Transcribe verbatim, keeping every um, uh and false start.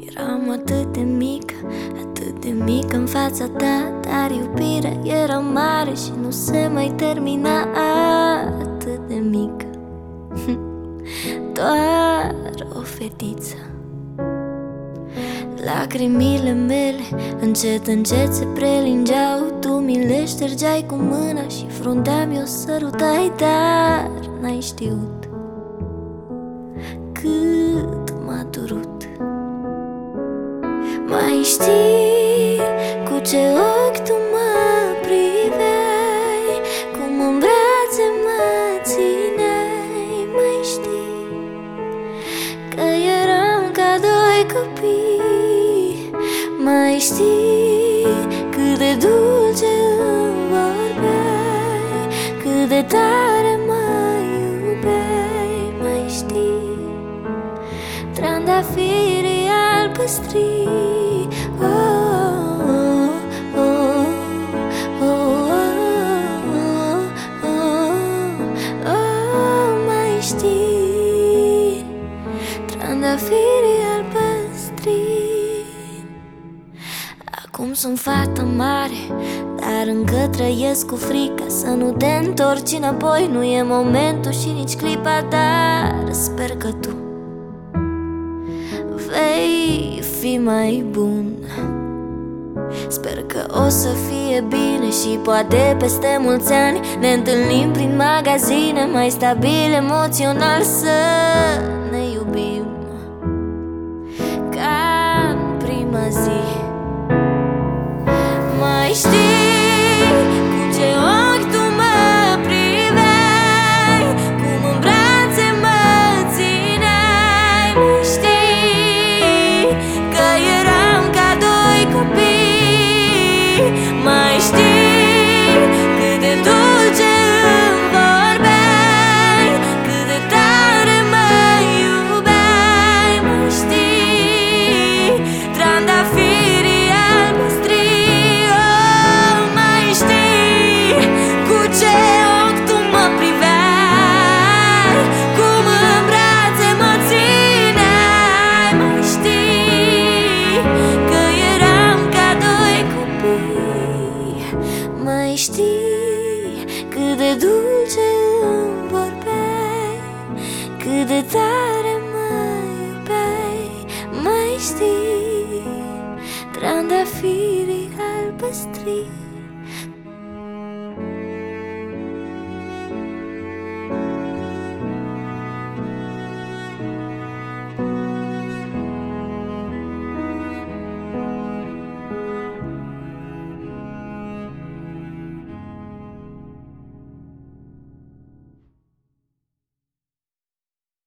Eram atât de mică, atât de mică în fața ta, dar iubirea era mare și nu se mai termina. Atât de mică, doar o fetiță. Lacrimile mele încet, încet se prelingeau. Tu mi le ștergeai cu mâna și fruntea mi-o sărutai, dar n-ai știut cât m-a durut. Mai știi cu ce ochi tu mă priveai, cum în brațe mă țineai. Mai știi că eram ca doi copii. Mai știi cât de dulce îmi vorbeai, cât de tare mă iubeai. Mai știi trandafirii albăstri. Oh, oh, oh, oh, oh, oh, oh, mai știi trandafirii albăstri. Acum sunt fată mare, dar încă trăiesc cu frica să nu te întorci înapoi. Nu e momentul și nici clipa, dar sper că tu vei fi mai bun. Sper că o să fie bine și poate peste mulți ani ne întâlnim prin magazine mai stabil emoțional, să ne iubim ca în prima zi. Mai știi cu ce ochi tu mă priveai, cum în brațe mă țineai. Mai știi că eram ca doi copii. Mai știi cât de dulce îmi vorbeai, cât de tare mă iubeai. Mai știi trandafirii albăstri. Oh, mai știi cu ce ochi tu mă priveai, cum în brațe mă țineai. Mai știi că eram ca doi copii. Mai știi cât de dulce îmi vorbeai, cât de tare mă iubeai. Mai știi trandafirii albăstri.